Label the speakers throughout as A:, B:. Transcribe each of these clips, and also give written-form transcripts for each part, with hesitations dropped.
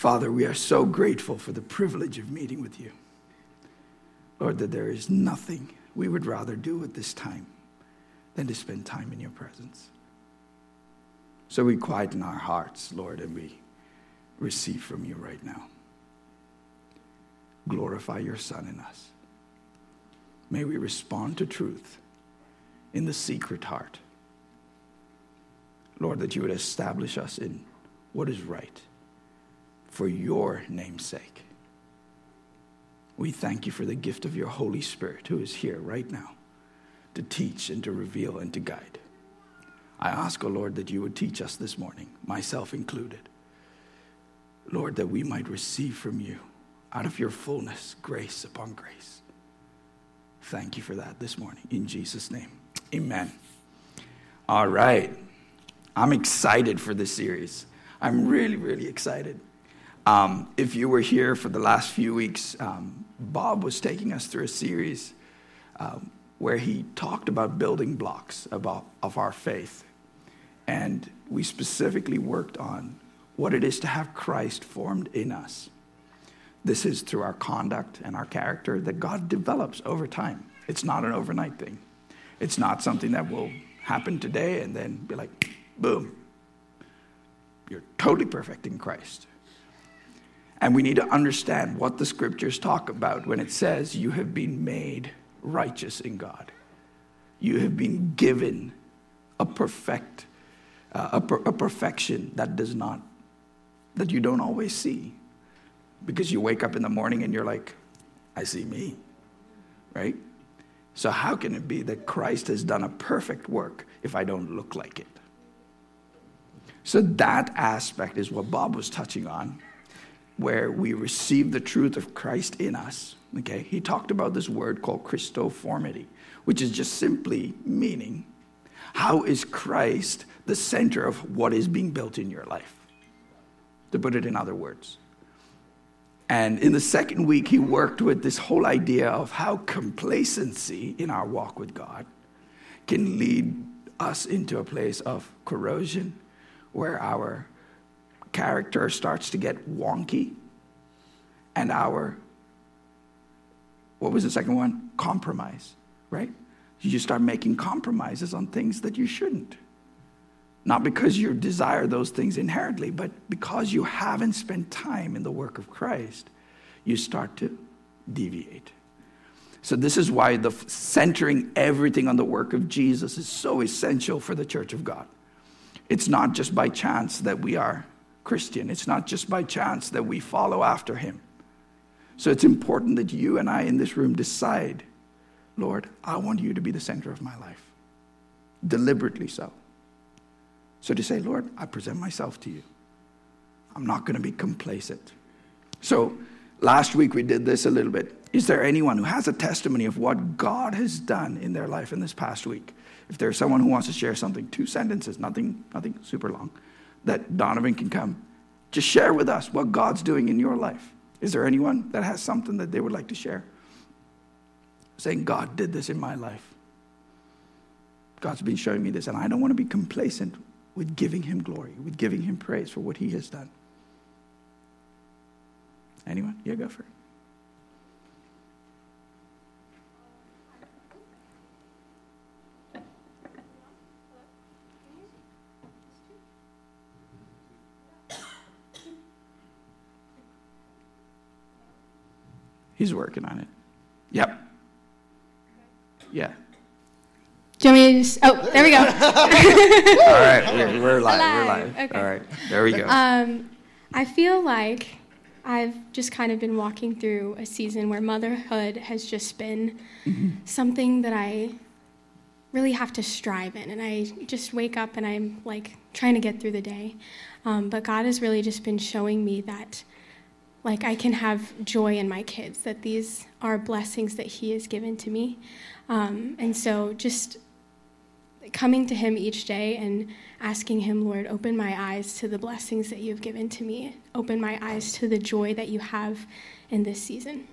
A: Father, we are so grateful for the privilege of meeting with you. Lord, that there is nothing we would rather do at this time than to spend time in your presence. So we quieten our hearts, Lord, and we receive from you right now. Glorify your Son in us. May we respond to truth in the secret heart. Lord, that you would establish us in what is right for your name's sake. We thank you for the gift of your Holy Spirit who is here right now to teach and to reveal and to guide. I ask, O Lord, that you would teach us this morning, myself included. Lord, that we might receive from you out of your fullness, grace upon grace. Thank you for that this morning. In Jesus' name, amen. All right. I'm excited for this series. I'm really, really excited. If you were here for the last few weeks, Bob was taking us through a series where he talked about building blocks of our faith. And we specifically worked on what it is to have Christ formed in us. This is through our conduct and our character that God develops over time. It's not an overnight thing. It's not something that will happen today and then be like, boom, you're totally perfect in Christ. And we need to understand what the scriptures talk about when it says you have been made righteous in God. You have been given a perfection that you don't always see. Because you wake up in the morning and you're like, I see me, right? So how can it be that Christ has done a perfect work if I don't look like it? So that aspect is what Bob was touching on, where we receive the truth of Christ in us. Okay, he talked about this word called Christoformity, which is just simply meaning, how is Christ the center of what is being built in your life? To put it in other words. And in the second week, he worked with this whole idea of how complacency in our walk with God can lead us into a place of corrosion, where our character starts to get wonky, and what was the second one? Compromise, right? You just start making compromises on things that you shouldn't. Not because you desire those things inherently, but because you haven't spent time in the work of Christ, you start to deviate. So this is why the centering everything on the work of Jesus is so essential for the church of God. It's not just by chance that we are Christian. It's not just by chance that we follow after him. So it's important that you and I in this room decide, Lord, I want you to be the center of my life. Deliberately so. So to say, Lord, I present myself to you. I'm not going to be complacent. So last week we did this a little bit. Is there anyone who has a testimony of what God has done in their life in this past week? If there's someone who wants to share something, 2 sentences, nothing super long, that Donovan can come, just share with us what God's doing in your life. Is there anyone that has something that they would like to share? Saying, God did this in my life. God's been showing me this, and I don't want to be complacent with giving him glory, with giving him praise for what he has done. Anyone? Yeah, go for it. He's working on it. Yep. Yeah.
B: Do you want me to just... Oh, there we go.
A: All right, we're live.
B: Okay.
A: All right, there we go.
B: I feel like I've just kind of been walking through a season where motherhood has just been something that I really have to strive in. And I just wake up and I'm like trying to get through the day. But God has really just been showing me that like I can have joy in my kids, that these are blessings that he has given to me. And so just coming to him each day and asking him, Lord, open my eyes to the blessings that you've given to me. Open my eyes to the joy that you have in this season.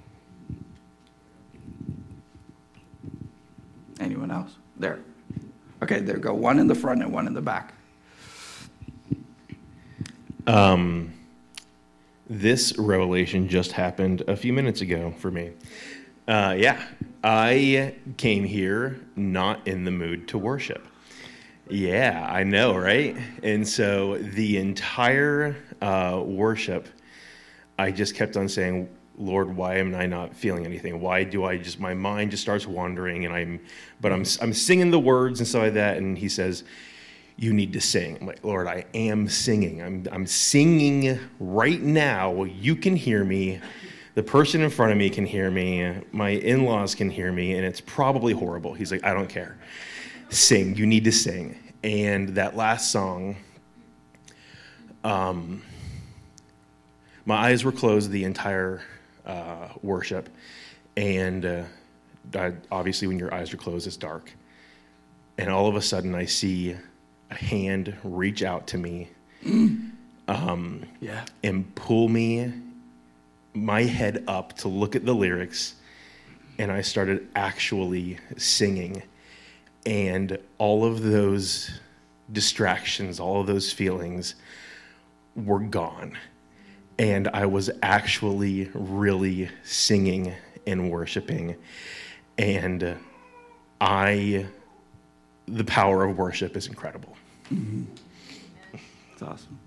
A: Anyone else? There. Okay, there go. One in the front and one in the back.
C: This revelation just happened a few minutes ago for me. I came here not in the mood to worship. Yeah, I know, right? And so the entire worship, I just kept on saying, Lord, why am I not feeling anything? Why do my mind just starts wandering, and I'm singing the words and stuff like that, and he says, you need to sing. I'm like, Lord, I am singing. I'm singing right now. You can hear me. The person in front of me can hear me. My in-laws can hear me, and it's probably horrible. He's like, I don't care. Sing. You need to sing. And that last song, my eyes were closed the entire worship, and obviously when your eyes are closed, it's dark. And all of a sudden, I see a hand reach out to me and pull my head up to look at the lyrics, and I started actually singing. And all of those distractions, all of those feelings were gone. And I was actually really singing and worshiping. And the power of worship is incredible.
A: Mm-hmm. That's awesome.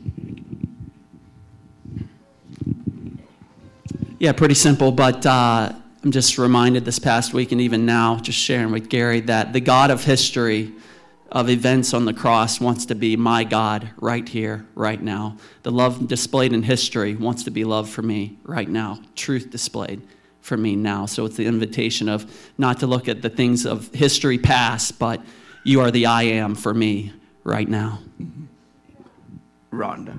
D: Yeah, pretty simple, but I'm just reminded this past week and even now, just sharing with Gary, that the God of history, of events on the cross, wants to be my God right here, right now. The love displayed in history wants to be love for me right now, truth displayed for me now. So it's the invitation of not to look at the things of history past, but you are the I am for me right now.
A: Mm-hmm. Rhonda.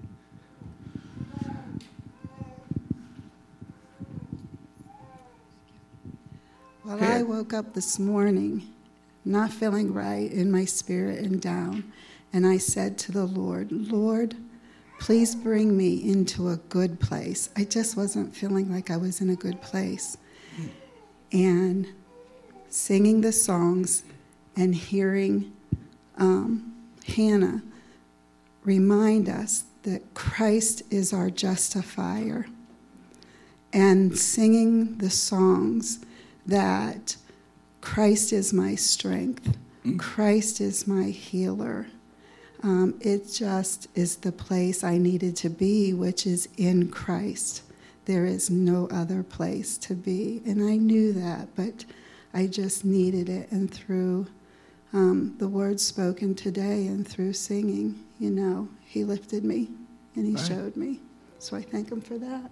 E: Well, I woke up this morning not feeling right in my spirit and down, and I said to the Lord, Lord, please bring me into a good place. I just wasn't feeling like I was in a good place. And singing the songs and hearing Hannah remind us that Christ is our justifier, and singing the songs that Christ is my strength, Christ is my healer. It just is the place I needed to be, which is in Christ. There is no other place to be. And I knew that, but I just needed it. And through the words spoken today and through singing, he lifted me and he showed me. So I thank him for that.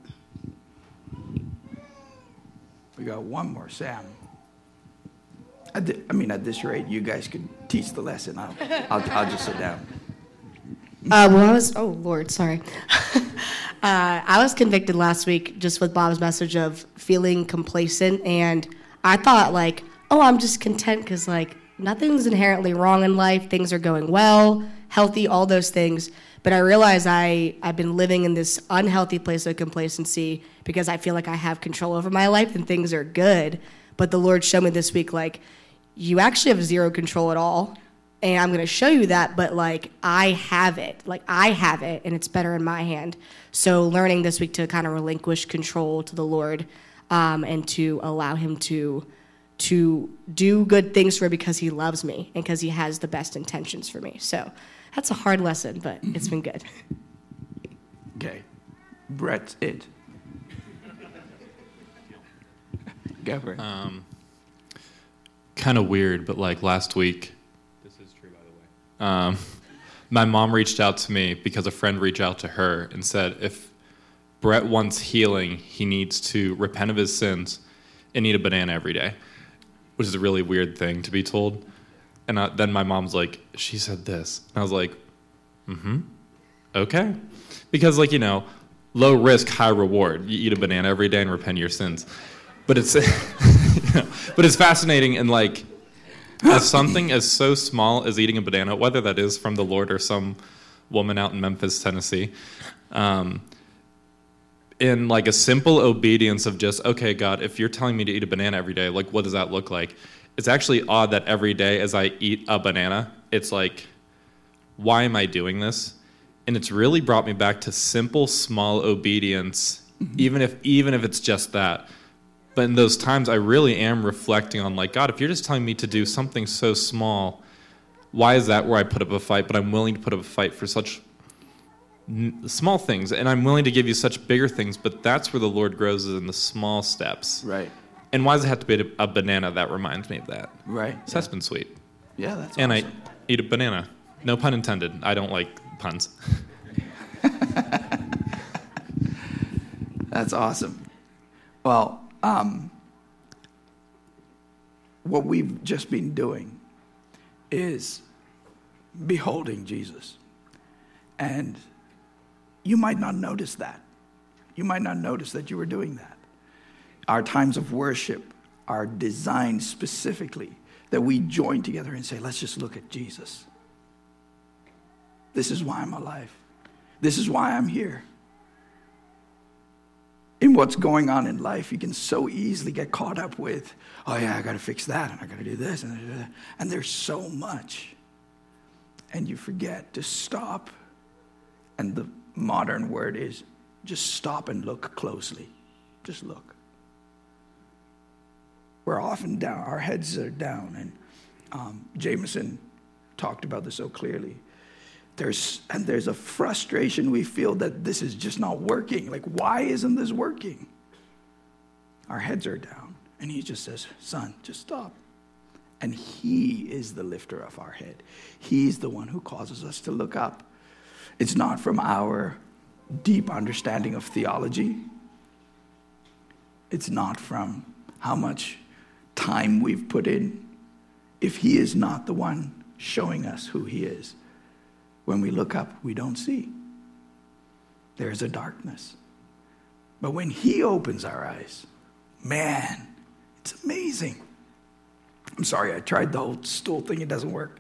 A: We got one more, Sam. At this rate, you guys could teach the lesson. I'll just sit down.
F: I was convicted last week just with Bob's message of feeling complacent, and I thought I'm just content because nothing's inherently wrong in life. Things are going well, healthy, all those things. But I realized I've been living in this unhealthy place of complacency because I feel like I have control over my life and things are good. But the Lord showed me this week, you actually have zero control at all. And I'm going to show you that, but I have it. I have it, and it's better in my hand. So learning this week to kind of relinquish control to the Lord and to allow him to do good things for me because he loves me and because he has the best intentions for me. So that's a hard lesson, but it's been good.
A: Okay. Brett's it. Go for it.
G: Kind of weird, but last week, this is true, by the way. My mom reached out to me because a friend reached out to her and said if Brett wants healing, he needs to repent of his sins and eat a banana every day, which is a really weird thing to be told. And then my mom's like, she said this. And I was like, okay. Because low risk, high reward. You eat a banana every day and repent of your sins. But it's but it's fascinating, and as something as so small as eating a banana, whether that is from the Lord or some woman out in Memphis, Tennessee, in a simple obedience of just, okay, God, if you're telling me to eat a banana every day, what does that look like? It's actually odd that every day as I eat a banana, it's why am I doing this? And it's really brought me back to simple, small obedience, even if it's just that. But in those times, I really am reflecting on, like, God, if you're just telling me to do something so small, why is that where I put up a fight? But I'm willing to put up a fight for such small things, and I'm willing to give you such bigger things, but that's where the Lord grows, is in the small steps.
A: Right.
G: And why does it have to be a banana? That reminds me of that.
A: Right.
G: So that's been sweet.
A: Yeah, that's
G: and
A: awesome.
G: I eat a banana. No pun intended. I don't like puns.
A: That's awesome. Well, what we've just been doing is beholding Jesus. And you might not notice that. You might not notice that you were doing that. Our times of worship are designed specifically that we join together and say, let's just look at Jesus. This is why I'm alive. This is why I'm here. In what's going on in life, you can so easily get caught up with, oh yeah, I got to fix that, and I got to do this, and there's so much. And you forget to stop, and the modern word is just stop and look closely. Just look. We're often down, our heads are down, and Jameson talked about this so clearly. There's a frustration we feel that this is just not working. Like, why isn't this working? Our heads are down, and he just says, son, just stop. And he is the lifter of our head. He's the one who causes us to look up. It's not from our deep understanding of theology. It's not from how much time we've put in. If he is not the one showing us who he is, when we look up, we don't see. There's a darkness. But when he opens our eyes, man, it's amazing. I'm sorry, I tried the whole stool thing. It doesn't work.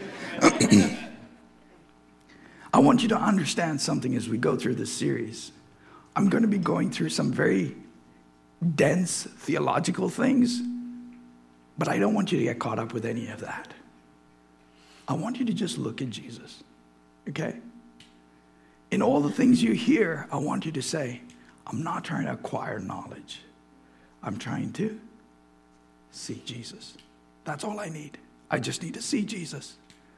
A: I want you to understand something as we go through this series. I'm going to be going through some very dense theological things, but I don't want you to get caught up with any of that. I want you to just look at Jesus, okay? In all the things you hear, I want you to say, I'm not trying to acquire knowledge. I'm trying to see Jesus. That's all I need. I just need to see Jesus.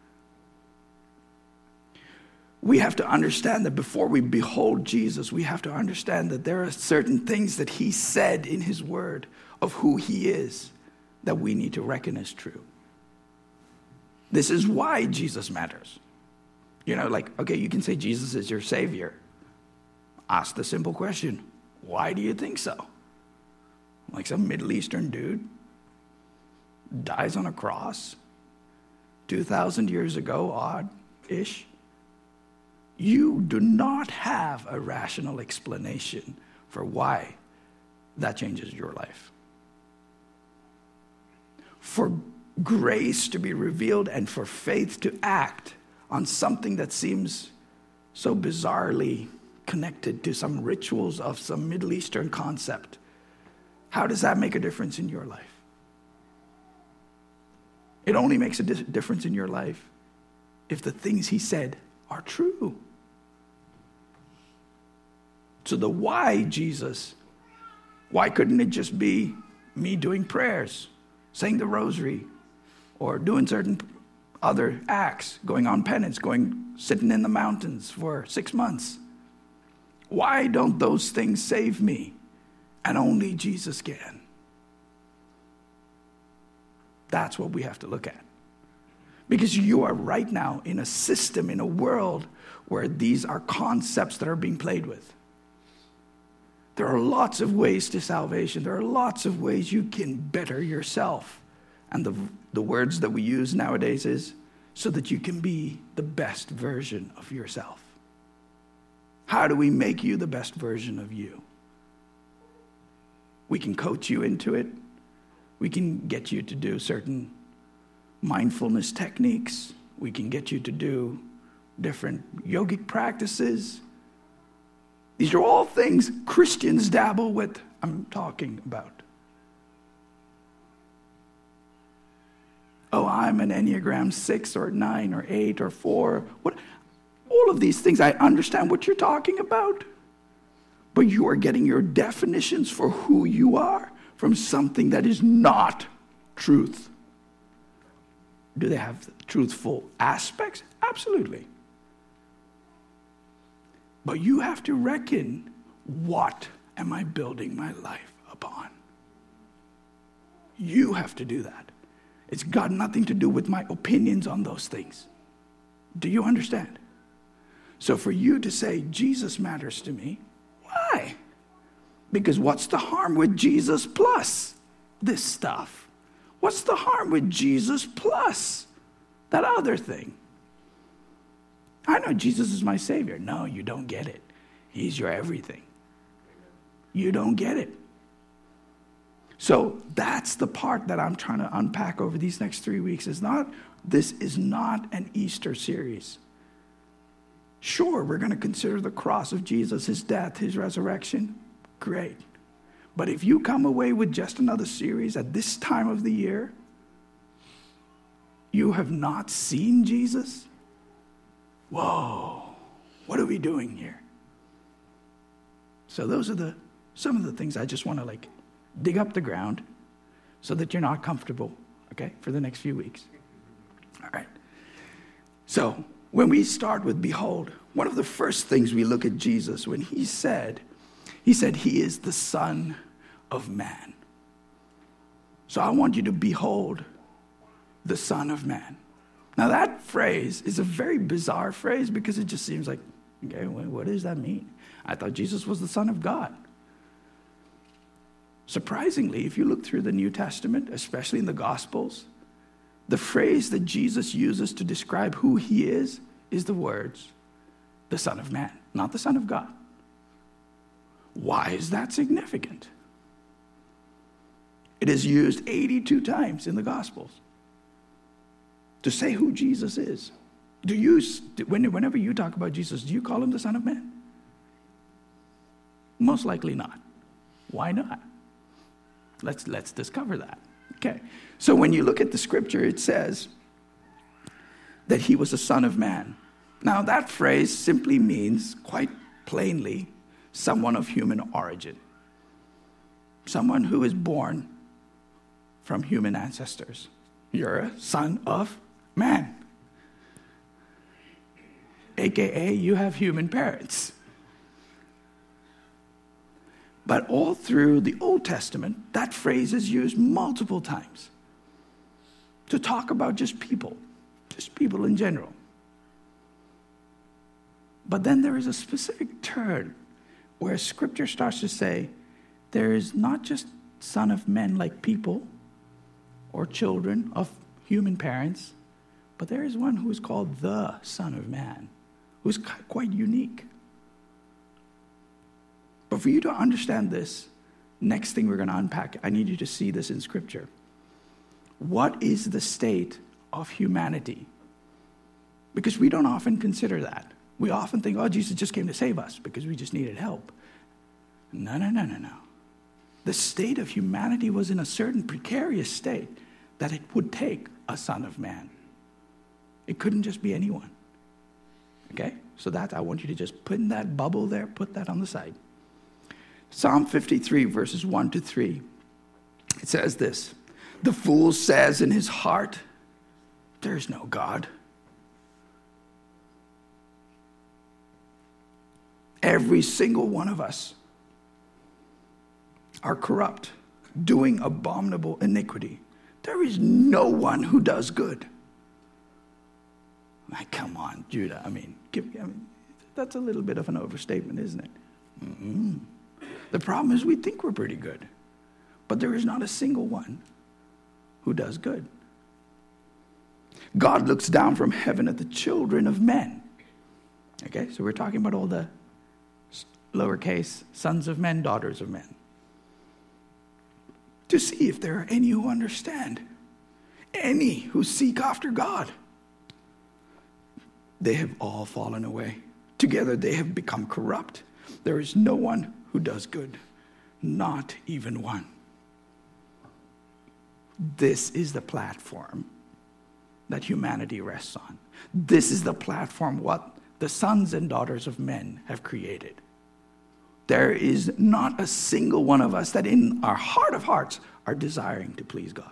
A: We have to understand that before we behold Jesus, we have to understand that there are certain things that he said in his word of who he is that we need to reckon as true. This is why Jesus matters. You know, like, okay, you can say Jesus is your Savior. Ask the simple question, why do you think so? Like some Middle Eastern dude dies on a cross 2,000 years ago, odd-ish. You do not have a rational explanation for why that changes your life. For grace to be revealed and for faith to act on something that seems so bizarrely connected to some rituals of some Middle Eastern concept, how does that make a difference in your life? It only makes a difference in your life if the things he said are true. So the why, Jesus, why couldn't it just be me doing prayers, saying the rosary, or doing certain other acts, going on penance, sitting in the mountains for 6 months? Why don't those things save me? And only Jesus can. That's what we have to look at. Because you are right now in a system, in a world where these are concepts that are being played with. There are lots of ways to salvation. There are lots of ways you can better yourself. And the words that we use nowadays is so that you can be the best version of yourself. How do we make you the best version of you? We can coach you into it. We can get you to do certain mindfulness techniques. We can get you to do different yogic practices. These are all things Christians dabble with. I'm talking about. Oh, I'm an Enneagram 6 or 9 or 8 or 4. What? All all of these things, I understand what you're talking about. But you are getting your definitions for who you are from something that is not truth. Do they have truthful aspects? Absolutely. But you have to reckon, what am I building my life upon? You have to do that. It's got nothing to do with my opinions on those things. Do you understand? So for you to say, Jesus matters to me, why? Because what's the harm with Jesus plus this stuff? What's the harm with Jesus plus that other thing? I know Jesus is my Savior. No, you don't get it. He's your everything. You don't get it. So that's the part that I'm trying to unpack over these next 3 weeks. This is not an Easter series. Sure, we're going to consider the cross of Jesus, his death, his resurrection. Great. But if you come away with just another series at this time of the year, you have not seen Jesus? Whoa, what are we doing here? So those are some of the things I just want to dig up the ground so that you're not comfortable, okay, for the next few weeks. All right. So when we start with behold, one of the first things we look at Jesus when he said he is the Son of Man. So I want you to behold the Son of Man. Now that phrase is a very bizarre phrase because it just seems like, okay, what does that mean? I thought Jesus was the Son of God. Surprisingly, if you look through the New Testament, especially in the Gospels, the phrase that Jesus uses to describe who he is the words, the Son of Man, not the Son of God. Why is that significant? It is used 82 times in the Gospels to say who Jesus is. Whenever you talk about Jesus, do you call him the Son of Man? Most likely not. Why not? Let's discover that. Okay. So when you look at the scripture, it says that he was a son of man. Now that phrase simply means, quite plainly, someone of human origin. Someone who is born from human ancestors. You're a son of man. AKA, you have human parents. But all through the Old Testament, that phrase is used multiple times to talk about just people in general. But then there is a specific turn where Scripture starts to say there is not just son of men like people or children of human parents, but there is one who is called the Son of Man, who is quite unique. But for you to understand this, next thing we're going to unpack, I need you to see this in Scripture. What is the state of humanity? Because we don't often consider that. We often think, oh, Jesus just came to save us because we just needed help. No. The state of humanity was in a certain precarious state that it would take a Son of Man. It couldn't just be anyone. Okay? So that, I want you to just put in that bubble there, put that on the side. Psalm 53, verses 1-3. It says this, the fool says in his heart, there's no God. Every single one of us are corrupt, doing abominable iniquity. There is no one who does good. Come on, Judah. That's a little bit of an overstatement, isn't it? Mm-mm. The problem is we think we're pretty good, but there is not a single one who does good. God looks down from heaven at the children of men. Okay, so we're talking about all the lowercase sons of men, daughters of men, to see if there are any who understand, any who seek after God. They have all fallen away. Together they have become corrupt. There is no one who does good, not even one. This is the platform that humanity rests on. This is the platform the sons and daughters of men have created. There is not a single one of us that in our heart of hearts are desiring to please God.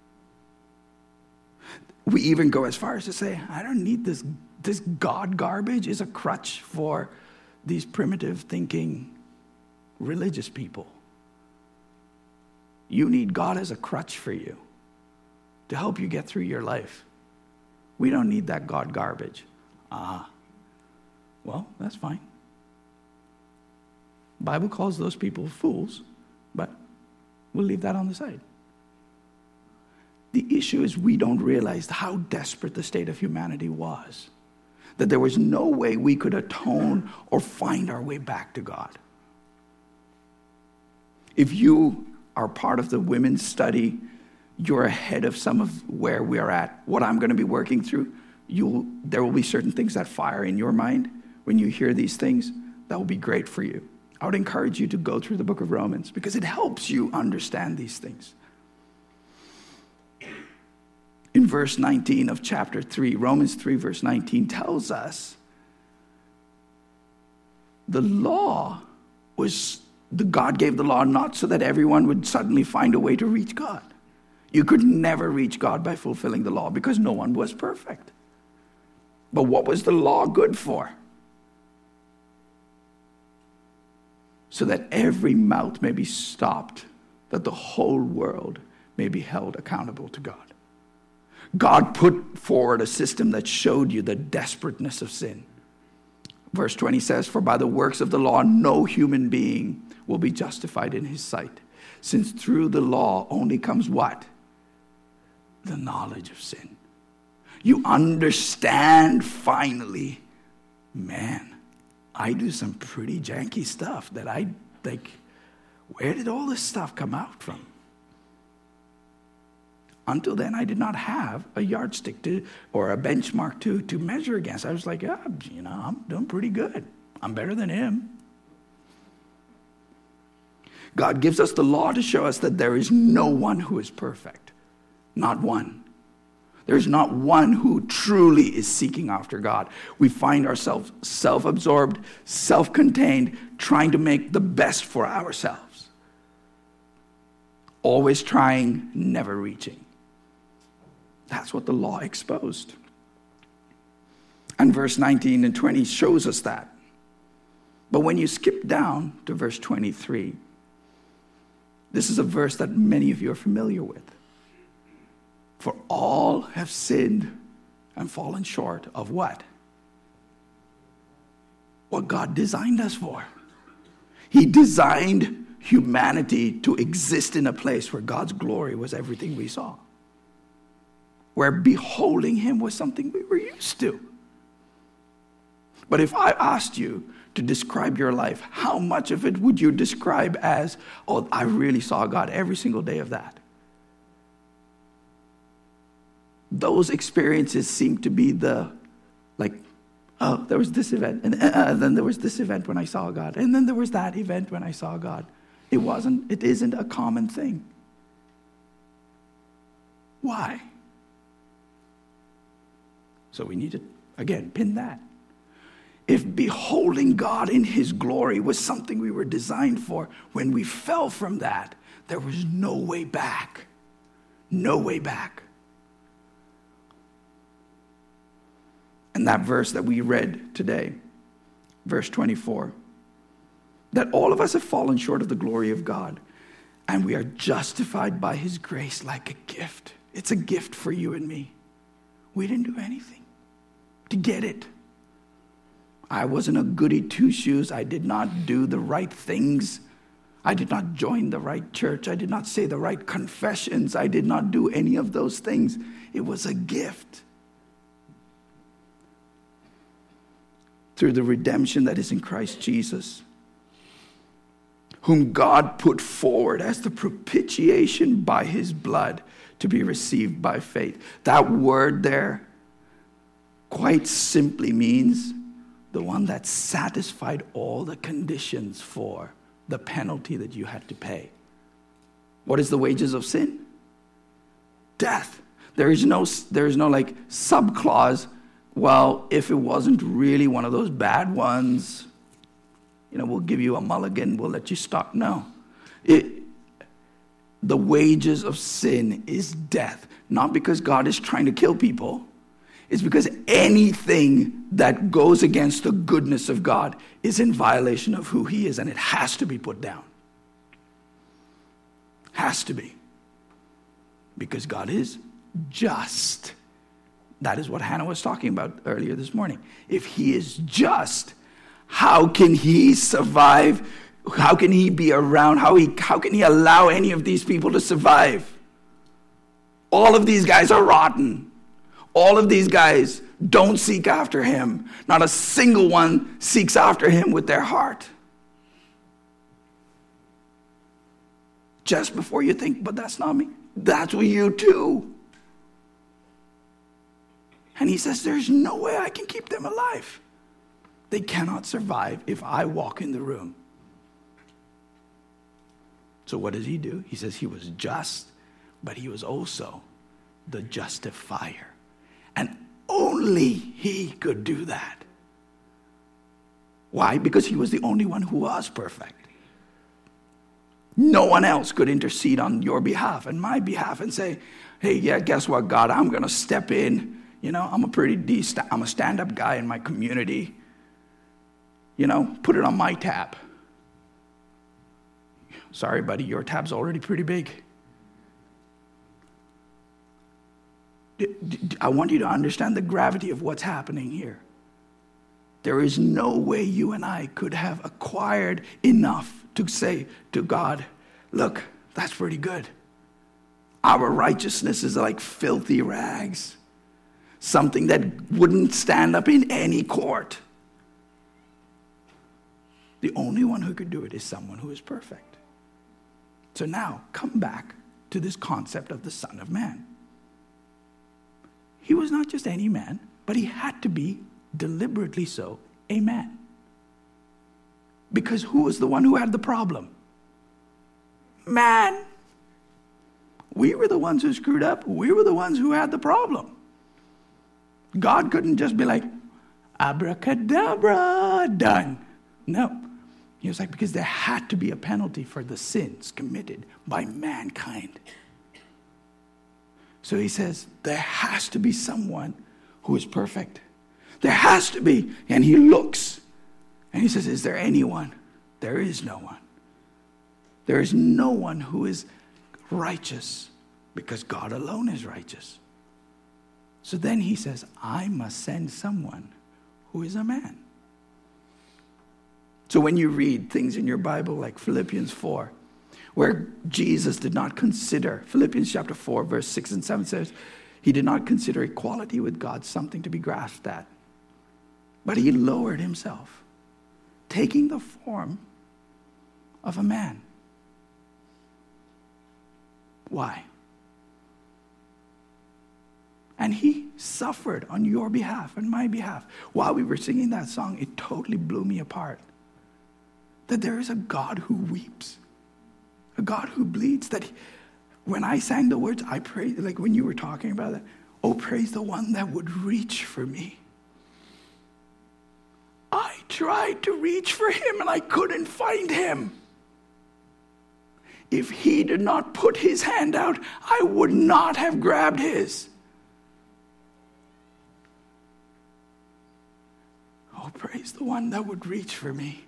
A: We even go as far as to say, I don't need this God garbage is a crutch for these primitive thinking religious people. You need God as a crutch for you to help you get through your life. We don't need that God garbage. Well, that's fine. The Bible calls those people fools, but we'll leave that on the side. The issue is we don't realize how desperate the state of humanity was, that there was no way we could atone or find our way back to God. If you are part of the women's study, you're ahead of some of where we're at. What I'm going to be working through, there will be certain things that fire in your mind when you hear these things. That will be great for you. I would encourage you to go through the book of Romans because it helps you understand these things. In verse 19 of chapter 3, Romans 3 verse 19 tells us the law was, God gave the law not so that everyone would suddenly find a way to reach God. You could never reach God by fulfilling the law because no one was perfect. But what was the law good for? So that every mouth may be stopped, that the whole world may be held accountable to God. God put forward a system that showed you the desperateness of sin. Verse 20 says, for by the works of the law, no human being will be justified in his sight, since through the law only comes what? The knowledge of sin. You understand finally, man, I do some pretty janky stuff that I think, where did all this stuff come out from? Until then, I did not have a yardstick or a benchmark to measure against. I was like, I'm doing pretty good. I'm better than him. God gives us the law to show us that there is no one who is perfect. Not one. There's not one who truly is seeking after God. We find ourselves self-absorbed, self-contained, trying to make the best for ourselves. Always trying, never reaching. That's what the law exposed. And verse 19 and 20 shows us that. But when you skip down to verse 23, this is a verse that many of you are familiar with. For all have sinned and fallen short of what? What God designed us for. He designed humanity to exist in a place where God's glory was everything we saw. Where beholding him was something we were used to. But if I asked you to describe your life, how much of it would you describe as, oh, I really saw God every single day of that? Those experiences seem to be there was this event, and then there was this event when I saw God, and then there was that event when I saw God. It isn't a common thing. Why? So we need to, again, pin that. If beholding God in his glory was something we were designed for, when we fell from that, there was no way back. No way back. And that verse that we read today, verse 24, that all of us have fallen short of the glory of God, and we are justified by his grace like a gift. It's a gift for you and me. We didn't do anything to get it. I wasn't a goody two-shoes. I did not do the right things. I did not join the right church. I did not say the right confessions. I did not do any of those things. It was a gift. Through the redemption that is in Christ Jesus, whom God put forward as the propitiation by his blood to be received by faith. That word there quite simply means the one that satisfied all the conditions for the penalty that you had to pay. What is the wages of sin? Death. There is no like subclause well, if it wasn't really one of those bad ones, we'll give you a mulligan, we'll let you stop. No. The wages of sin is death. Not because God is trying to kill people. It's because anything that goes against the goodness of God is in violation of who he is, and it has to be put down. Has to be. Because God is just. That is what Hannah was talking about earlier this morning. If he is just, how can he survive? How can he be around? How can he allow any of these people to survive? All of these guys are rotten. All of these guys don't seek after him. Not a single one seeks after him with their heart. Just before you think, but that's not me. That's what you too. And he says, there's no way I can keep them alive. They cannot survive if I walk in the room. So what does he do? He says he was just, but he was also the justifier. And only he could do that. Why? Because he was the only one who was perfect. No one else could intercede on your behalf and my behalf and say, hey, yeah, guess what, God, I'm going to step in. I'm a stand-up guy in my community. Put it on my tab. Sorry, buddy, your tab's already pretty big. I want you to understand the gravity of what's happening here. There is no way you and I could have acquired enough to say to God, look, that's pretty good. Our righteousness is like filthy rags. Something that wouldn't stand up in any court. The only one who could do it is someone who is perfect. So now, come back to this concept of the Son of Man. He was not just any man, but he had to be deliberately so a man. Because who was the one who had the problem? Man. We were the ones who screwed up. We were the ones who had the problem. God couldn't just be like, abracadabra, done. No. He was like, because there had to be a penalty for the sins committed by mankind. So he says, there has to be someone who is perfect. There has to be. And he looks, and he says, is there anyone? There is no one. There is no one who is righteous, because God alone is righteous. So then he says, I must send someone who is a man. So when you read things in your Bible like Philippians 4, where Jesus did not consider, Philippians chapter 4, verse 6 and 7 says, he did not consider equality with God something to be grasped at. But he lowered himself, taking the form of a man. Why? And he suffered on your behalf and my behalf. While we were singing that song, it totally blew me apart. That there is a God who weeps. A God who bleeds. That when I sang the words, I prayed, like when you were talking about that, oh, praise the one that would reach for me. I tried to reach for him and I couldn't find him. If he did not put his hand out, I would not have grabbed his. Oh, praise the one that would reach for me.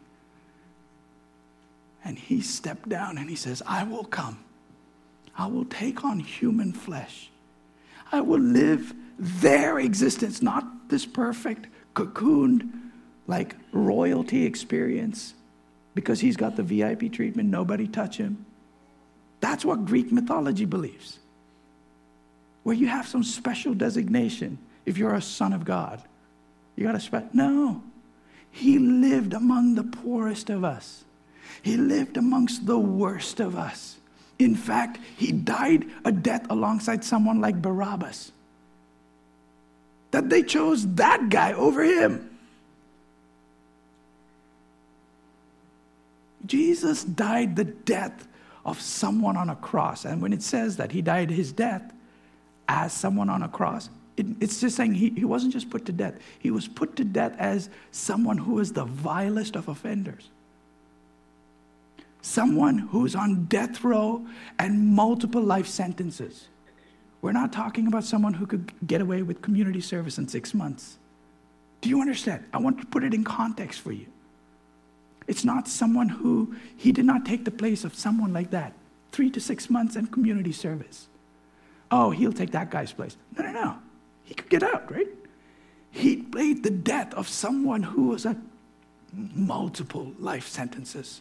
A: And he stepped down and he says, I will come. I will take on human flesh. I will live their existence, not this perfect, cocooned, like royalty experience, because he's got the VIP treatment, nobody touch him. That's what Greek mythology believes. Where you have some special designation if you're a son of God. You got to no. He lived among the poorest of us. He lived amongst the worst of us. In fact, he died a death alongside someone like Barabbas. That they chose that guy over him. Jesus died the death of someone on a cross. And when it says that he died his death as someone on a cross, It's just saying he wasn't just put to death. He was put to death as someone who is the vilest of offenders. Someone who's on death row and multiple life sentences. We're not talking about someone who could get away with community service in 6 months. Do you understand? I want to put it in context for you. It's not someone who, he did not take the place of someone like that. 3 to 6 months in community service. Oh, he'll take that guy's place. No. He could get out, right? He played the death of someone who was at multiple life sentences.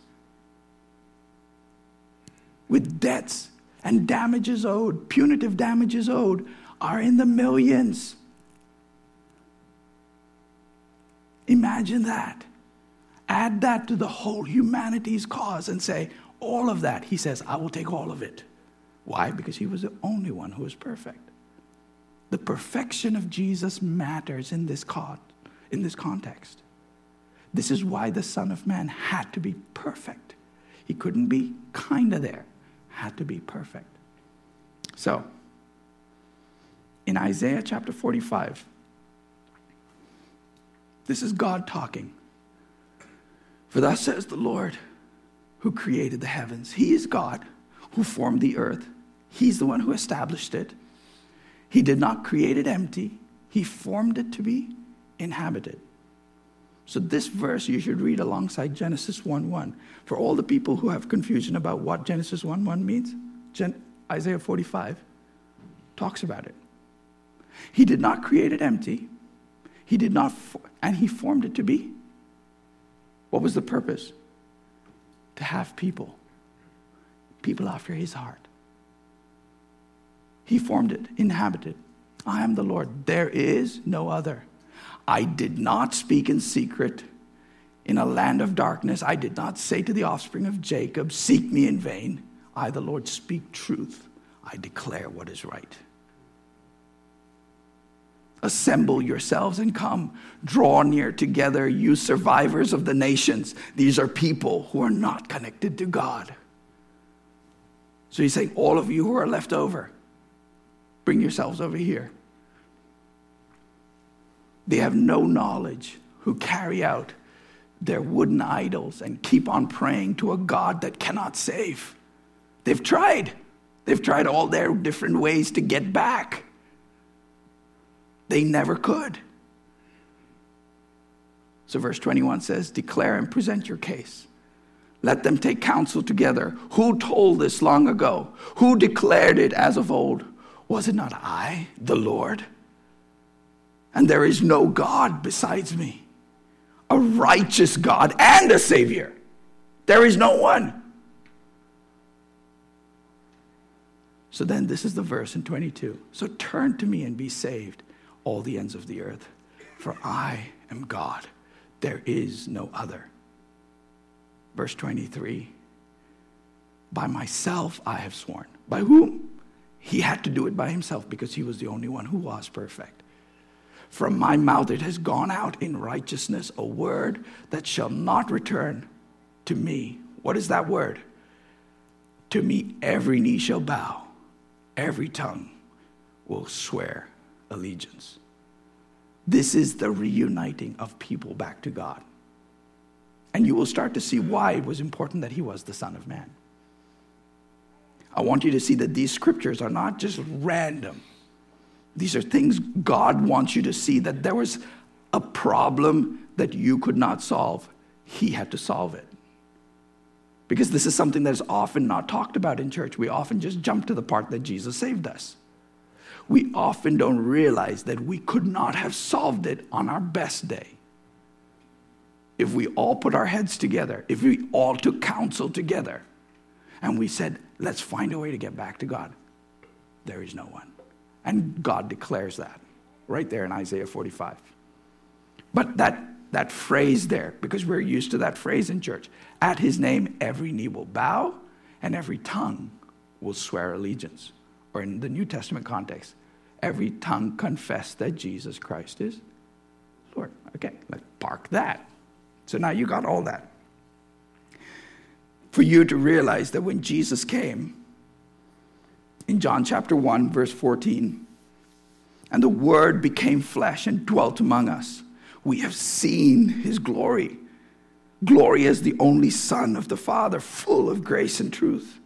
A: With debts and damages owed, punitive damages owed, are in the millions. Imagine that. Add that to the whole humanity's cause and say, all of that, he says, I will take all of it. Why? Because he was the only one who was perfect. The perfection of Jesus matters in this context. This is why the Son of Man had to be perfect. He couldn't be kind of there. Had to be perfect. So, in Isaiah chapter 45, this is God talking. For thus says the Lord, who created the heavens. He is God who formed the earth. He's the one who established it. He did not create it empty. He formed it to be inhabited. So this verse you should read alongside Genesis 1:1. For all the people who have confusion about what Genesis 1:1 means, Isaiah 45 talks about it. He did not create it empty. He did not, and he formed it to be. What was the purpose? To have people after his heart. He formed it, inhabited. I am the Lord. There is no other. I did not speak in secret in a land of darkness. I did not say to the offspring of Jacob, seek me in vain. I, the Lord, speak truth. I declare what is right. Assemble yourselves and come. Draw near together, you survivors of the nations. These are people who are not connected to God. So he's saying, all of you who are left over, bring yourselves over here. They have no knowledge, who carry out their wooden idols and keep on praying to a God that cannot save. They've tried. They've tried all their different ways to get back. They never could. So verse 21 says, declare and present your case. Let them take counsel together. Who told this long ago? Who declared it as of old? Was it not I, the Lord? And there is no God besides me, a righteous God and a Savior. There is no one. So then this is the verse in 22. So turn to me and be saved, all the ends of the earth. For I am God. There is no other. Verse 23. By myself I have sworn. By whom? He had to do it by himself because he was the only one who was perfect. From my mouth it has gone out in righteousness, a word that shall not return to me. What is that word? To me every knee shall bow, every tongue will swear allegiance. This is the reuniting of people back to God. And you will start to see why it was important that he was the Son of Man. I want you to see that these scriptures are not just random. These are things God wants you to see, that there was a problem that you could not solve. He had to solve it. Because this is something that is often not talked about in church. We often just jump to the part that Jesus saved us. We often don't realize that we could not have solved it on our best day. If we all put our heads together, if we all took counsel together, and we said, let's find a way to get back to God, there is no one. And God declares that right there in Isaiah 45. But that phrase there, because we're used to that phrase in church, at his name every knee will bow and every tongue will swear allegiance. Or in the New Testament context, every tongue confess that Jesus Christ is Lord. Okay, let's park that. So now you got all that. For you to realize that when Jesus came, in John chapter 1, verse 14, And the Word became flesh and dwelt among us. We have seen his glory. Glory as the only Son of the Father, full of grace and truth.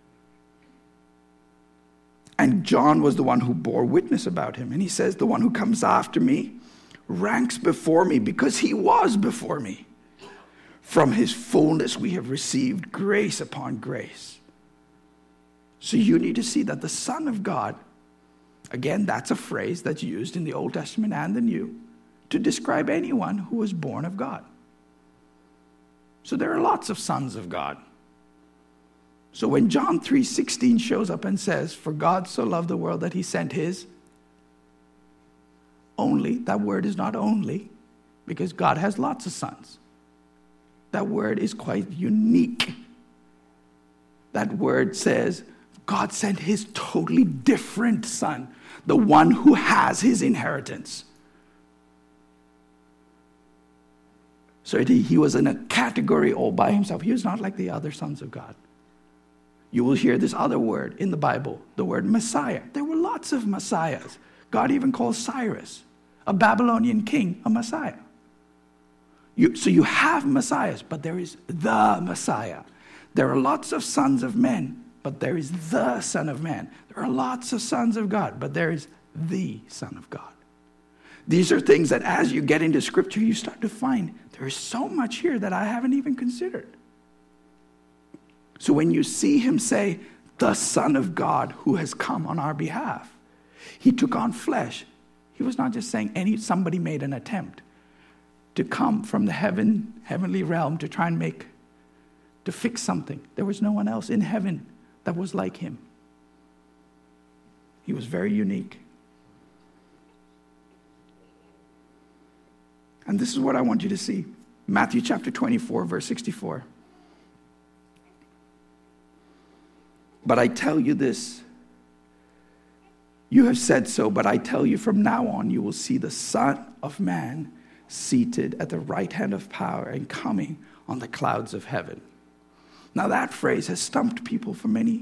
A: And John was the one who bore witness about him. And he says, the one who comes after me ranks before me because he was before me. From his fullness we have received grace upon grace. So you need to see that the Son of God, again, that's a phrase that's used in the Old Testament and the New to describe anyone who was born of God. So there are lots of sons of God. So when John 3:16 shows up and says, for God so loved the world that he sent his only, that word is not only, because God has lots of sons. That word is quite unique. That word says God sent his totally different son, the one who has his inheritance. So he was in a category all by himself. He was not like the other sons of God. You will hear this other word in the Bible, the word Messiah. There were lots of Messiahs. God even calls Cyrus, a Babylonian king, a Messiah. So you have Messiahs, but there is the Messiah. There are lots of sons of men, but there is the Son of Man. There are lots of sons of God, but there is the Son of God. These are things that as you get into Scripture, you start to find there is so much here that I haven't even considered. So when you see him say, the Son of God who has come on our behalf, he took on flesh. He was not just saying somebody made an attempt to come from the heavenly realm to try and to fix something. There was no one else in heaven that was like him. He was very unique. And this is what I want you to see. Matthew chapter 24, verse 64. But I tell you this, you have said so, but I tell you from now on you will see the Son of Man seated at the right hand of power and coming on the clouds of heaven. Now that phrase has stumped people for many.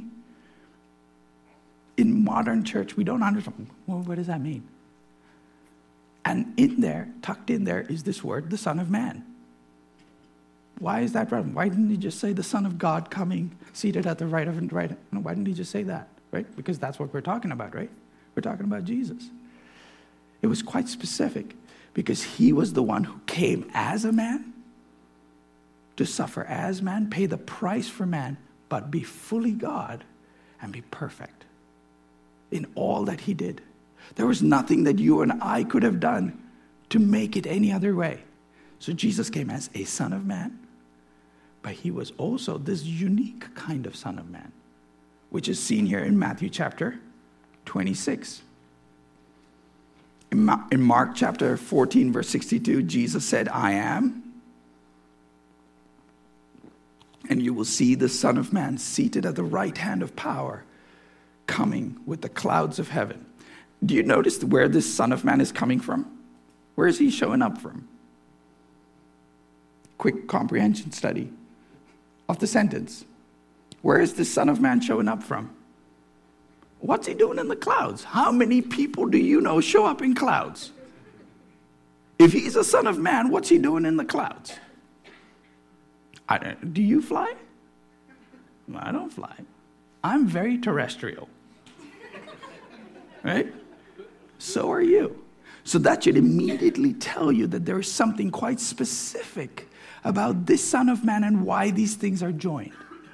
A: In modern church, we don't understand, well, what does that mean? And in there, tucked in there, is this word, the Son of Man. Why is that relevant? Why didn't he just say the Son of God coming, seated at the right of right? Why didn't he just say that, right? Because that's what we're talking about, right? We're talking about Jesus. It was quite specific because he was the one who came as a man, to suffer as man, pay the price for man, but be fully God and be perfect in all that he did. There was nothing that you and I could have done to make it any other way. So Jesus came as a Son of Man, but he was also this unique kind of Son of Man, which is seen here in Matthew chapter 26. In Mark chapter 14, verse 62, Jesus said, I am, and you will see the Son of Man seated at the right hand of power, coming with the clouds of heaven. Do you notice where this Son of Man is coming from? Where is he showing up from? Quick comprehension study of the sentence. Where is this Son of Man showing up from? What's he doing in the clouds? How many people do you know show up in clouds? If he's a Son of Man, what's he doing in the clouds? Do you fly? I don't fly. I'm very terrestrial. Right? So are you. So that should immediately tell you that there is something quite specific about this Son of Man and why these things are joined.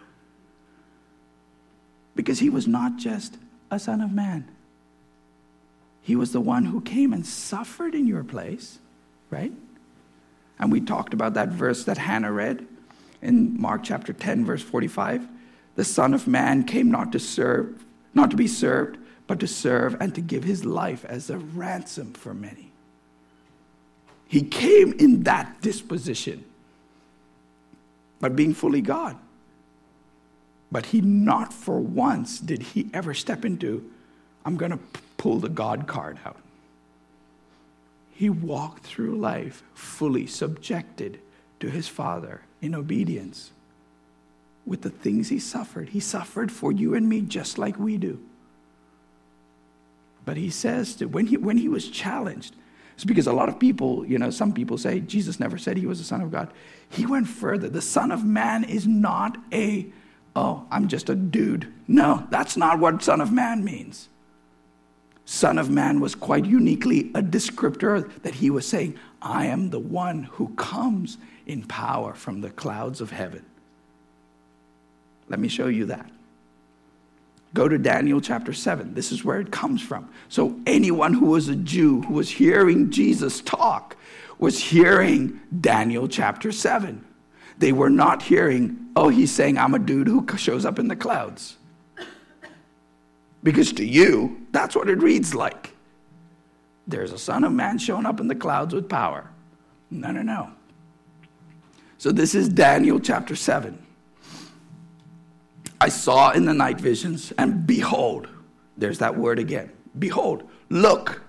A: Because he was not just a Son of Man. He was the one who came and suffered in your place, right? And we talked about that verse that Hannah read in Mark chapter 10, verse 45. The Son of Man came not to be served, but to serve and to give his life as a ransom for many. He came in that disposition, but being fully God. But he not for once did he ever step into, I'm going to pull the God card out. He walked through life fully subjected to his Father in obedience with the things he suffered. He suffered for you and me just like we do. But he says that when he was challenged, it's because a lot of people, some people say Jesus never said he was the Son of God. He went further. The Son of Man is not I'm just a dude. No, that's not what Son of Man means. Son of Man was quite uniquely a descriptor that he was saying, I am the one who comes in power from the clouds of heaven. Let me show you that. Go to Daniel chapter 7. This is where it comes from. So anyone who was a Jew who was hearing Jesus talk was hearing Daniel chapter 7. They were not hearing, he's saying, I'm a dude who shows up in the clouds. Because to you, that's what it reads like. There's a Son of Man showing up in the clouds with power. No. So this is Daniel chapter 7. I saw in the night visions, and behold, there's that word again. Behold, look.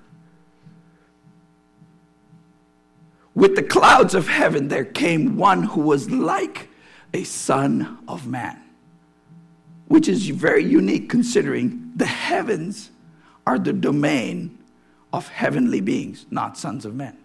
A: With the clouds of heaven there came one who was like a son of man. Which is very unique considering the heavens are the domain of heavenly beings, not sons of men.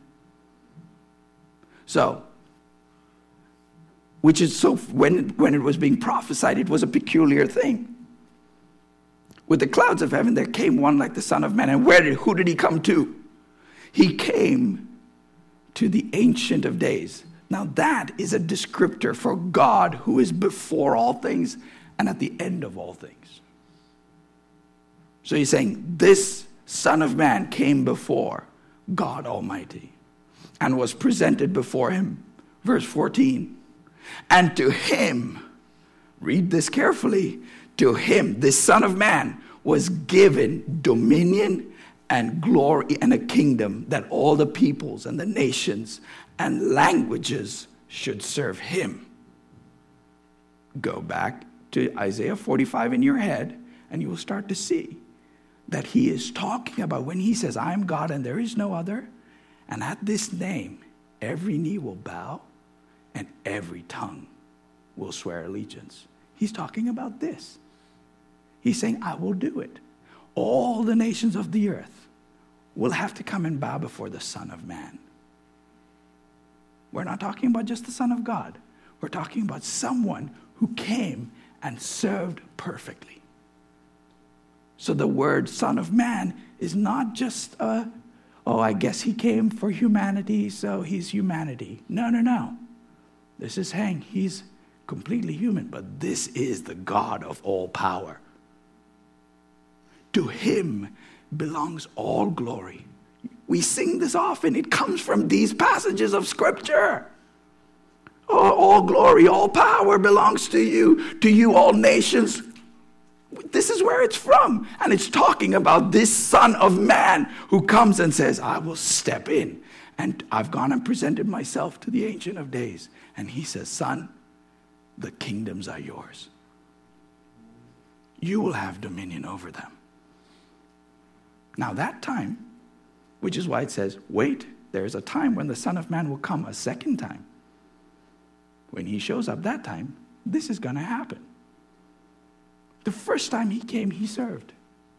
A: So, which is so, when it was being prophesied, it was a peculiar thing. With the clouds of heaven, there came one like the Son of Man. And who did he come to? He came to the Ancient of Days. Now that is a descriptor for God who is before all things and at the end of all things. So he's saying this Son of Man came before God Almighty and was presented before him. Verse 14. And to him, read this carefully, to him, this Son of Man, was given dominion and glory and a kingdom that all the peoples and the nations and languages should serve him. Go back to Isaiah 45 in your head, and you will start to see that he is talking about when he says, I am God and there is no other, and at this name, every knee will bow and every tongue will swear allegiance. He's talking about this. He's saying, I will do it. All the nations of the earth will have to come and bow before the Son of Man. We're not talking about just the Son of God. We're talking about someone who came and served perfectly. So the word Son of Man is not just I guess he came for humanity, so he's humanity. No. This is saying he's completely human, but this is the God of all power. To him belongs all glory. We sing this often. It comes from these passages of Scripture. All glory, all power belongs to you. To you, all nations. This is where it's from. And it's talking about this Son of Man who comes and says, I will step in. And I've gone and presented myself to the Ancient of Days. And he says, Son, the kingdoms are yours. You will have dominion over them. Now that time, which is why it says, wait, there's a time when the Son of Man will come a second time. When he shows up that time, this is going to happen. The first time he came, he served.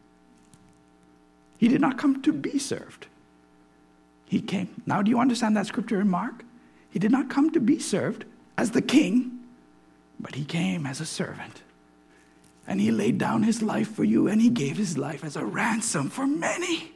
A: He did not come to be served. He came. Now, do you understand that scripture in Mark? He did not come to be served as the king, but he came as a servant. And he laid down his life for you, and he gave his life as a ransom for many.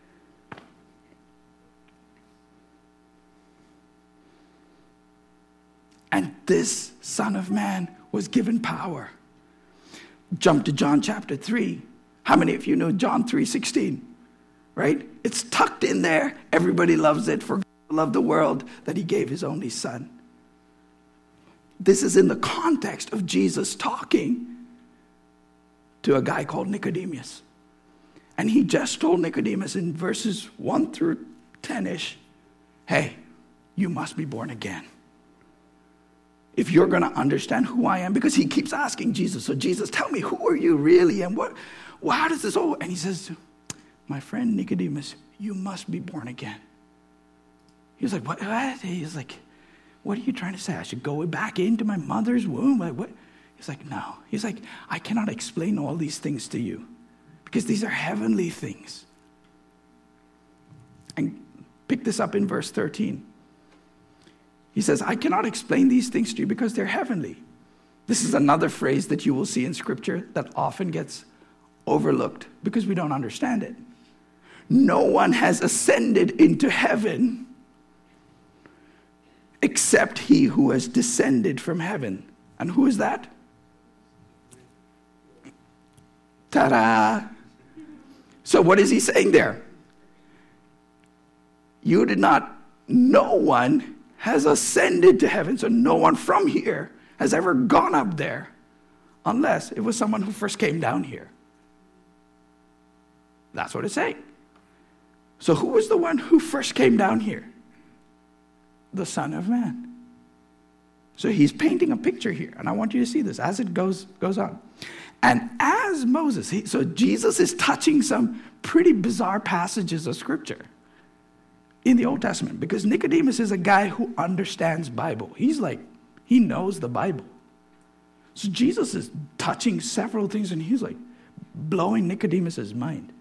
A: And this Son of Man was given power. Jump to John chapter 3. How many of you know John 3:16? Right? It's tucked in there. Everybody loves it. For God loved the world that he gave his only Son. This is in the context of Jesus talking to a guy called Nicodemus. And he just told Nicodemus in verses 1 through 10-ish, hey, you must be born again. If you're going to understand who I am, because he keeps asking Jesus, so Jesus, tell me, who are you really? And how does this all, and he says, my friend Nicodemus, you must be born again. He was like, what? He's like, what are you trying to say? I should go back into my mother's womb? Like, what? He's like, no. He's like, I cannot explain all these things to you because these are heavenly things. And pick this up in verse 13. He says, I cannot explain these things to you because they're heavenly. This is another phrase that you will see in Scripture that often gets overlooked because we don't understand it. No one has ascended into heaven except he who has descended from heaven. And who is that? Ta-da! So what is he saying there? No one has ascended to heaven, so no one from here has ever gone up there unless it was someone who first came down here. That's what it's saying. So who was the one who first came down here? The Son of Man. So he's painting a picture here, and I want you to see this as it goes on. And as Moses, so Jesus is touching some pretty bizarre passages of Scripture in the Old Testament, because Nicodemus is a guy who understands Bible. He knows the Bible. So Jesus is touching several things, and he's like blowing Nicodemus's mind.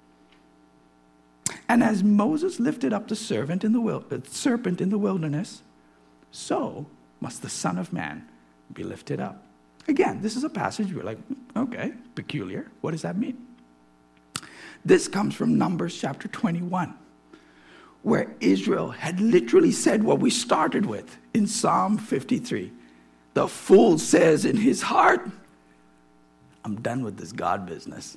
A: And as Moses lifted up the serpent in the wilderness, so must the Son of Man be lifted up. Again, this is a passage we're like, okay, peculiar. What does that mean? This comes from Numbers chapter 21, where Israel had literally said what we started with in Psalm 53. The fool says in his heart, I'm done with this God business.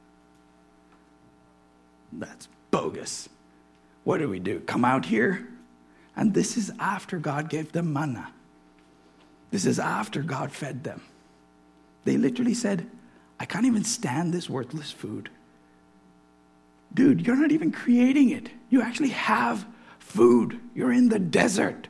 A: That's bogus. What do we do? Come out here? And this is after God gave them manna. This is after God fed them. They literally said, I can't even stand this worthless food. Dude, you're not even creating it. You actually have food. You're in the desert.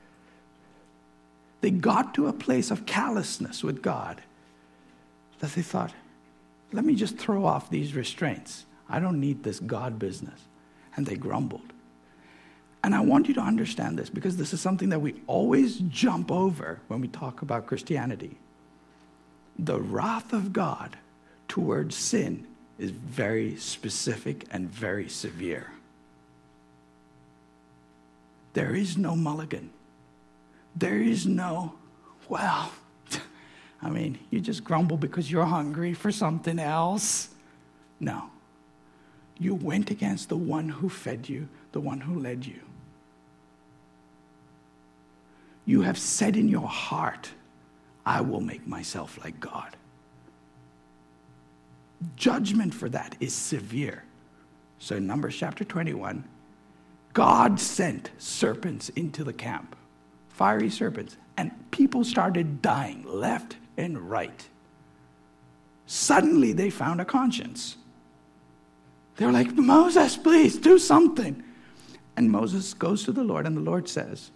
A: They got to a place of callousness with God that they thought, let me just throw off these restraints. I don't need this God business. And they grumbled. And I want you to understand this, because this is something that we always jump over when we talk about Christianity. The wrath of God towards sin is very specific and very severe. There is no mulligan. There is no, you just grumble because you're hungry for something else. No. You went against the one who fed you, the one who led you. You have said in your heart, I will make myself like God. Judgment for that is severe. So in Numbers chapter 21, God sent serpents into the camp, fiery serpents, and people started dying left and right. Suddenly they found a conscience. They were like, Moses, please do something. And Moses goes to the Lord, and the Lord says,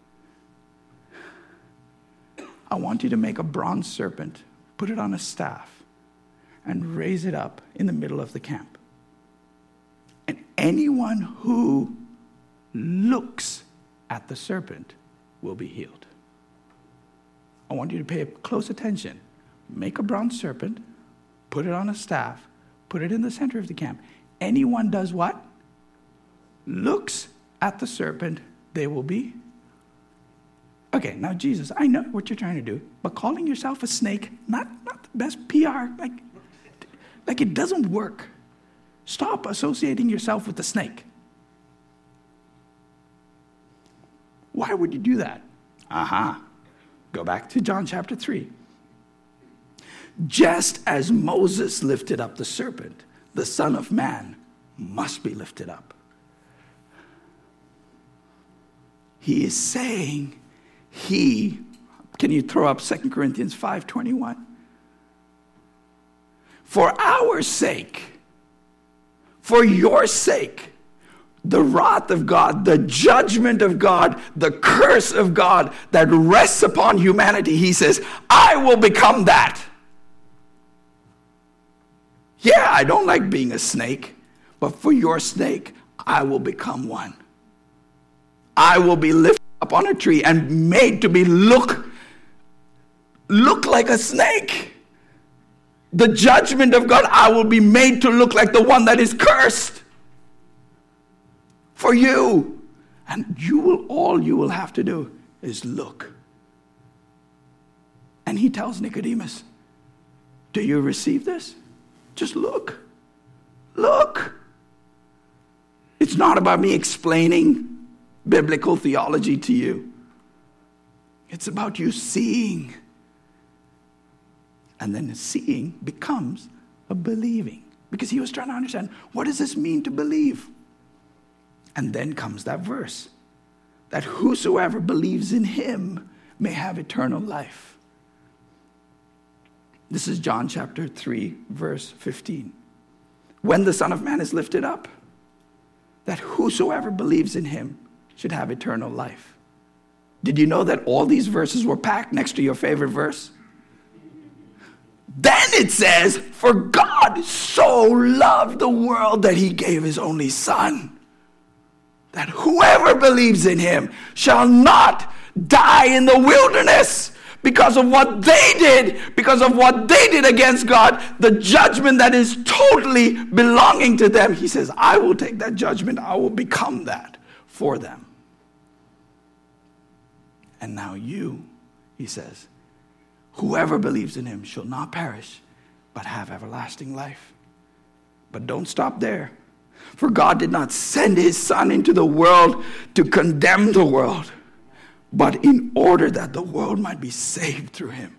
A: I want you to make a bronze serpent, put it on a staff, and raise it up in the middle of the camp. And anyone who looks at the serpent will be healed. I want you to pay close attention. Make a bronze serpent, put it on a staff, put it in the center of the camp. Anyone does what? Looks at the serpent, they will be. Okay, now Jesus, I know what you're trying to do, but calling yourself a snake, not the best PR, like it doesn't work. Stop associating yourself with the snake. Why would you do that? Go back to John chapter 3. Just as Moses lifted up the serpent, the Son of Man must be lifted up. He is saying, can you throw up 2 Corinthians 5:21? For our sake, for your sake, the wrath of God, the judgment of God, the curse of God that rests upon humanity, he says, I will become that. Yeah, I don't like being a snake, but for your sake, I will become one. I will be lifted up on a tree and made to be look like a snake. The judgment of God, I will be made to look like the one that is cursed. for you. And all you will have to do is look. And he tells Nicodemus, do you receive this? Just look. Look. It's not about me explaining biblical theology to you. It's about you seeing. And then the seeing becomes a believing. Because he was trying to understand, what does this mean to believe? And then comes that verse, that whosoever believes in him may have eternal life. This is John chapter 3, verse 15. When the Son of Man is lifted up, that whosoever believes in him should have eternal life. Did you know that all these verses were packed next to your favorite verse? Then it says, for God so loved the world that he gave his only Son, that whoever believes in him shall not die in the wilderness because of what they did, against God, the judgment that is totally belonging to them. He says, I will take that judgment. I will become that for them. And now you, he says, whoever believes in him shall not perish, but have everlasting life. But don't stop there. For God did not send his Son into the world to condemn the world, but in order that the world might be saved through him.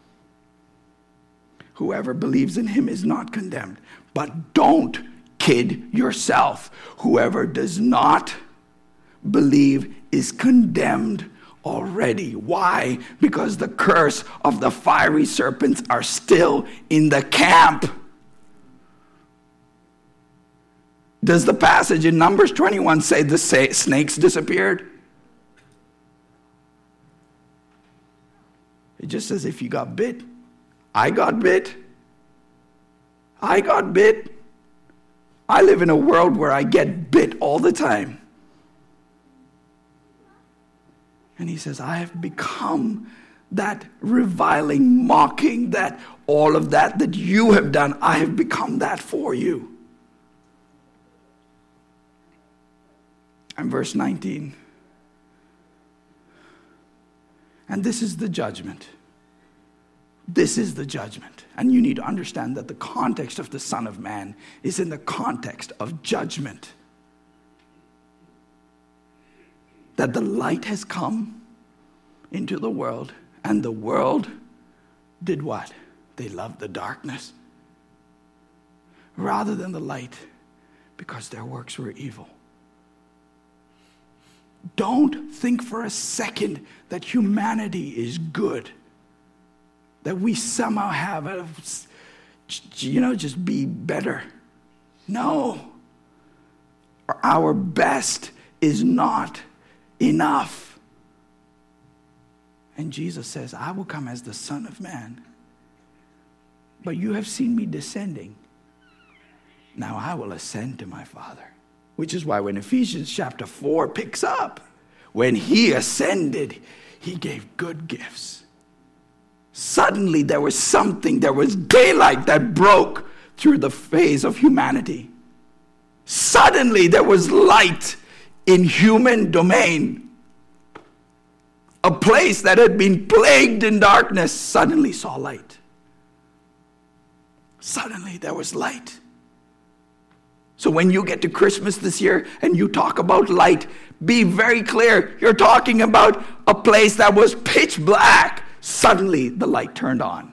A: Whoever believes in him is not condemned. But don't kid yourself. Whoever does not believe is condemned already. Why? Because the curse of the fiery serpents are still in the camp. Does the passage in Numbers 21 say the snakes disappeared? It just says if you got bit. I got bit. I got bit. I live in a world where I get bit all the time. And he says, I have become that reviling, mocking, that all of that you have done, I have become that for you. And verse 19. And this is the judgment. This is the judgment. And you need to understand that the context of the Son of Man is in the context of judgment. That the light has come into the world, and the world did what? They loved the darkness rather than the light, because their works were evil. Don't think for a second that humanity is good, that we somehow have just be better. No. Our best is not enough. And Jesus says, I will come as the Son of Man, but you have seen me descending. Now I will ascend to my Father. Which is why when Ephesians chapter 4 picks up, when he ascended, he gave good gifts. Suddenly there was daylight that broke through the phase of humanity. Suddenly there was light in human domain. A place that had been plagued in darkness suddenly saw light. Suddenly there was light. So when you get to Christmas this year and you talk about light, be very clear. You're talking about a place that was pitch black. Suddenly the light turned on.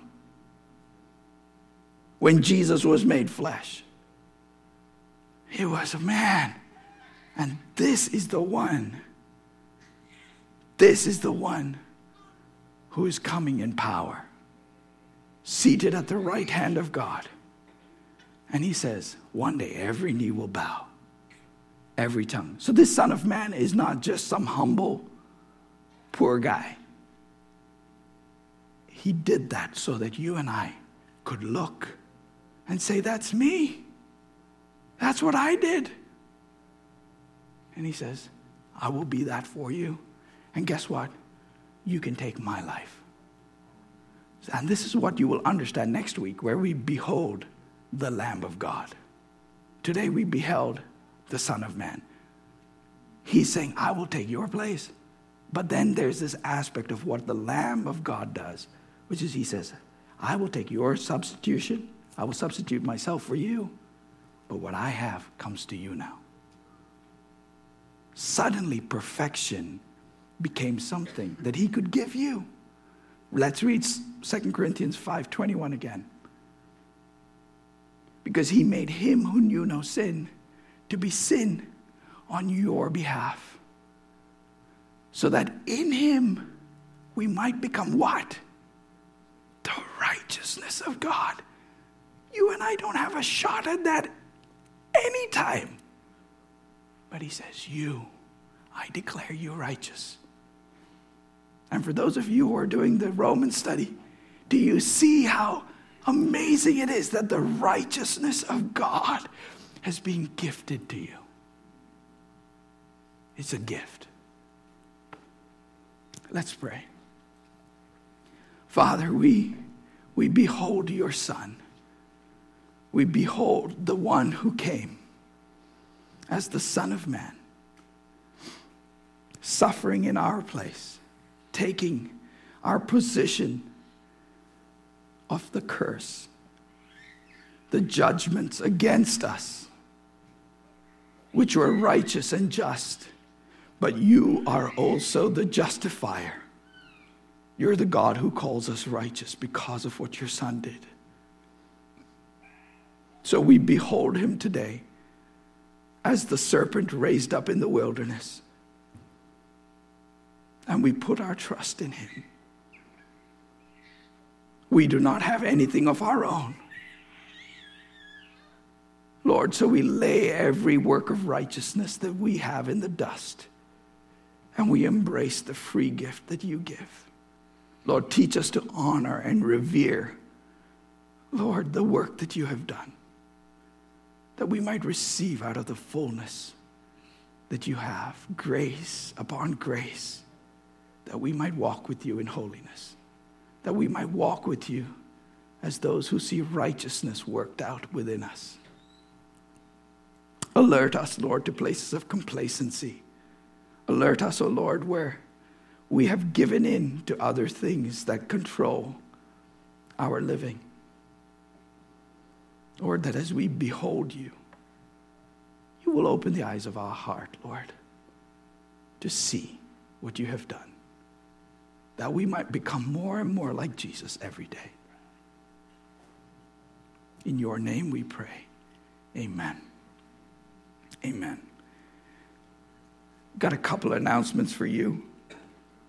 A: When Jesus was made flesh, he was a man. And this is the one. This is the one who is coming in power, seated at the right hand of God. And he says, one day every knee will bow, every tongue. So this Son of Man is not just some humble, poor guy. He did that so that you and I could look and say, that's me. That's what I did. And he says, I will be that for you. And guess what? You can take my life. And this is what you will understand next week, where we behold the Lamb of God. Today we beheld the Son of Man. He's saying, I will take your place. But then there's this aspect of what the Lamb of God does, which is he says, I will take your substitution. I will substitute myself for you. But what I have comes to you now. Suddenly, perfection became something that he could give you. Let's read 2 Corinthians 5:21 again. Because he made him who knew no sin to be sin on your behalf, so that in him we might become what? The righteousness of God. You and I don't have a shot at that anytime. But he says, I declare you righteous. And for those of you who are doing the Roman study, do you see how amazing it is that the righteousness of God has been gifted to you? It's a gift. Let's pray. Father, we behold your Son. We behold the one who came as the Son of Man, suffering in our place, taking our position of the curse, the judgments against us, which were righteous and just. But you are also the justifier. You're the God who calls us righteous because of what your Son did. So we behold him today as the serpent raised up in the wilderness. And we put our trust in him. We do not have anything of our own. Lord, so we lay every work of righteousness that we have in the dust, and we embrace the free gift that you give. Lord, teach us to honor and revere, Lord, the work that you have done, that we might receive out of the fullness that you have, grace upon grace, that we might walk with you in holiness, that we might walk with you as those who see righteousness worked out within us. Alert us, Lord, to places of complacency. Alert us, O Lord, where we have given in to other things that control our living. Lord, that as we behold you, you will open the eyes of our heart, Lord, to see what you have done, that we might become more and more like Jesus every day. In your name we pray. Amen. Amen. Got a couple of announcements for you.